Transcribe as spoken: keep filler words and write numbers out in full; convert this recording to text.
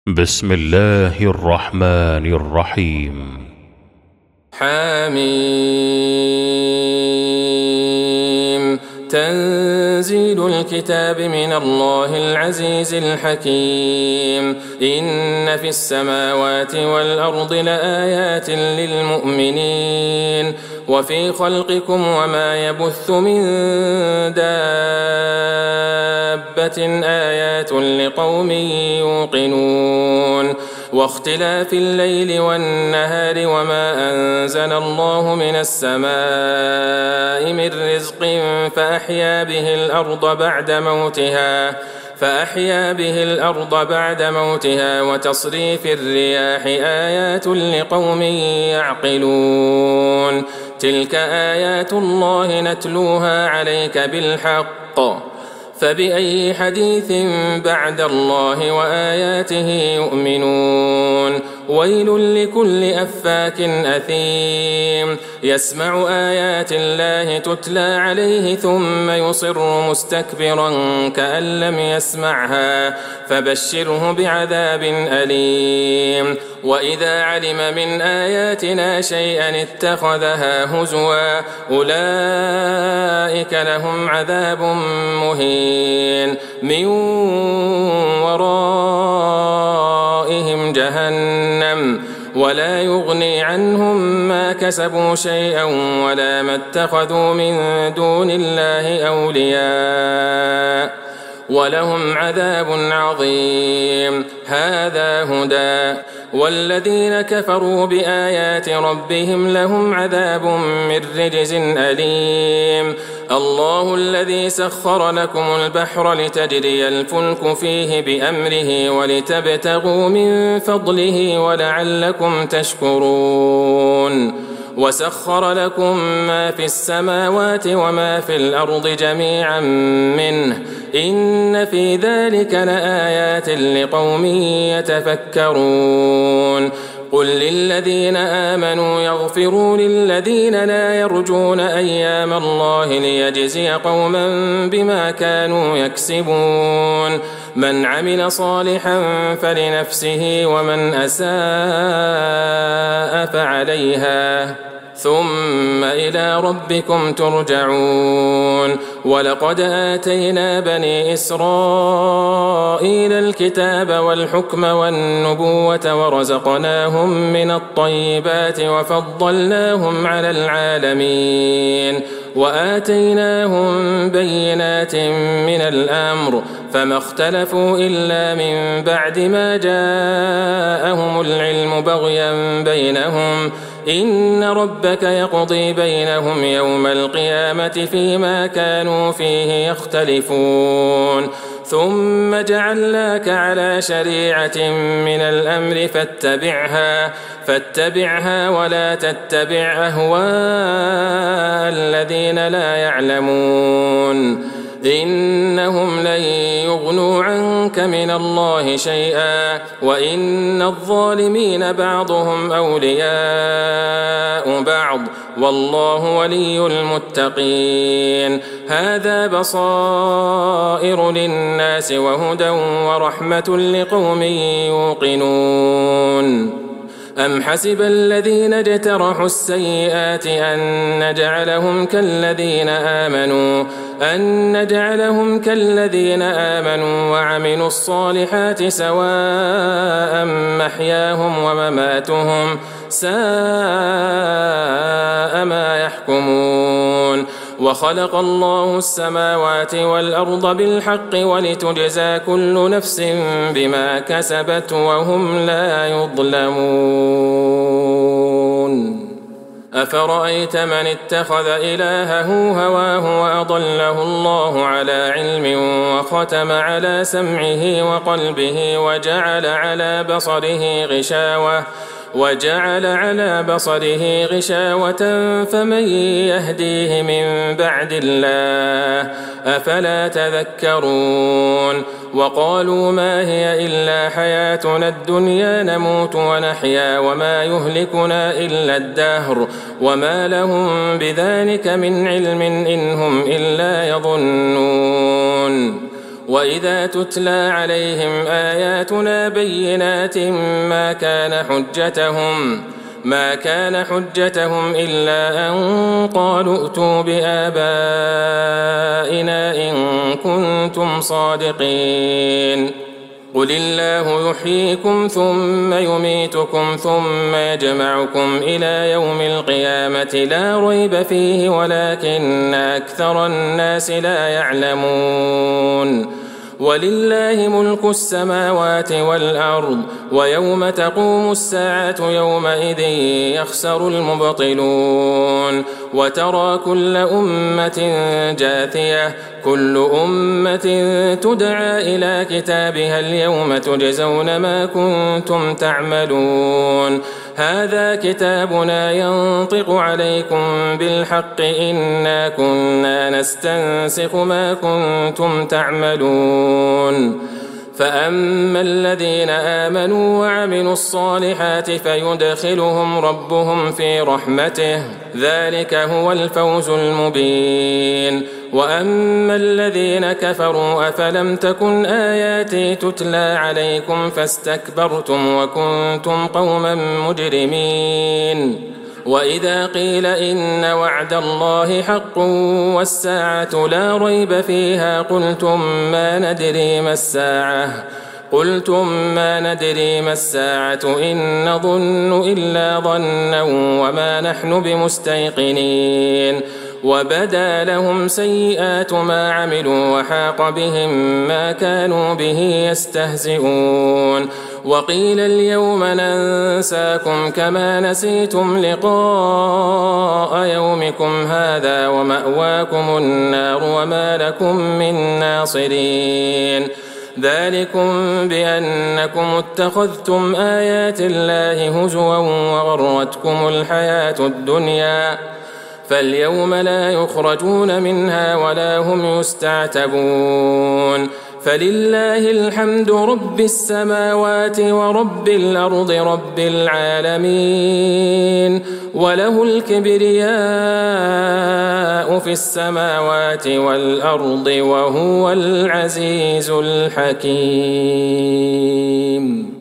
بسم الله الرحمن الرحيم. حميم. تنزيل الكتاب من الله العزيز الحكيم. إن في السماوات والأرض لآيات للمؤمنين وفي خلقكم وما يبث من دابة آيات لقوم يوقنون. واختلاف الليل والنهار وما أنزل الله من السماء من رزق فأحيا به الأرض بعد موتها فأحيا به الأرض بعد موتها وتصريف الرياح آيات لقوم يعقلون. تلك آيات الله نتلوها عليك بالحق فبأي حديث بعد الله وآياته يؤمنون. ويل لكل أفاك أثيم يسمع آيات الله تتلى عليه ثم يصر مستكبرا كأن لم يسمعها فبشره بعذاب أليم. وإذا علم من آياتنا شيئا اتخذها هزوا أولئك لهم عذاب مهين من ورائهم جهنم ولا يغني عنهم ما كسبوا شيئا ولا ما اتخذوا من دون الله أولياء ولهم عذاب عظيم. هذا هدى والذين كفروا بآيات ربهم لهم عذاب من رجز أليم. الله الذي سخر لكم البحر لتجري الفلك فيه بأمره ولتبتغوا من فضله ولعلكم تشكرون. وسخر لكم ما في السماوات وما في الأرض جميعا منه إن في ذلك لآيات لقوم يتفكرون. قل للذين آمنوا يغفروا للذين لا يرجون أيام الله ليجزي قوما بما كانوا يكسبون. من عمل صالحا فلنفسه ومن أساء فعليها ثم إلى ربكم ترجعون. ولقد آتينا بني إسرائيل الكتاب والحكم والنبوة ورزقناهم من الطيبات وفضلناهم على العالمين وآتيناهم بينات من الأمر فما اختلفوا إلا من بعد ما جاءهم العلم بغيا بينهم إن ربك يقضي بينهم يوم القيامة فيما كانوا فيه يختلفون. ثم جعلناك على شريعة من الأمر فاتبعها فاتبعها ولا تتبع أهواء الذين لا يعلمون إنهم لن يغنوا عنك من الله شيئا وإن الظالمين بعضهم أولياء بعض والله ولي المتقين. هذا بصائر للناس وهدى ورحمة لقوم يوقنون. أم حسب الذين اجترحوا السيئات أن نجعلهم كالذين آمنوا أن نجعلهم كالذين آمنوا وعملوا الصالحات سواء محياهم ومماتهم ساء ما يحكمون. وخلق الله السماوات والأرض بالحق ولتجزى كل نفس بما كسبت وهم لا يظلمون. أفرأيت من اتخذ إلهه هواه وأضله الله على علم وختم على سمعه وقلبه وجعل على بصره غشاوة وجعل على بصره غشاوة فمن يهديه من بعد الله أفلا تذكرون. وقالوا ما هي إلا حياتنا الدنيا نموت ونحيا وما يهلكنا إلا الدهر وما لهم بذلك من علم إن هم إلا يظنون. وإذا تتلى عليهم آياتنا بينات ما كان حجتهم ما كان حجتهم إلا أن قالوا ائتوا بآبائنا إن كنتم صادقين قل الله يحييكم ثم يميتكم ثم يجمعكم إلى يوم القيامة لا ريب فيه ولكن أكثر الناس لا يعلمون ولله ملك السماوات والأرض ويوم تقوم الساعة يومئذ يخسر المبطلون وترى كل أمة جاثية كل أمة تدعى إلى كتابها اليوم تجزون ما كنتم تعملون هذا كتابنا ينطق عليكم بالحق إنا كنا نستنسخ ما كنتم تعملون فأما الذين آمنوا وعملوا الصالحات فيدخلهم ربهم في رحمته ذلك هو الفوز المبين وأما الذين كفروا أفلم تكن آياتي تتلى عليكم فاستكبرتم وكنتم قوما مجرمين وإذا قيل إن وعد الله حق والساعة لا ريب فيها قلتم ما ندري ما الساعة قلتم ما ندري ما الساعة إن نظن إلا ظنا وما نحن بمستيقنين وبدا لهم سيئات ما عملوا وحاق بهم ما كانوا به يستهزئون وقيل اليوم ننساكم كما نسيتم لقاء يومكم هذا ومأواكم النار وما لكم من ناصرين ذلكم بأنكم اتخذتم آيات الله هزوا وغرتكم الحياة الدنيا فاليوم لا يخرجون منها ولا هم يستعتبون فلله الحمد رب السماوات ورب الأرض رب العالمين وله الكبرياء في السماوات والأرض وهو العزيز الحكيم.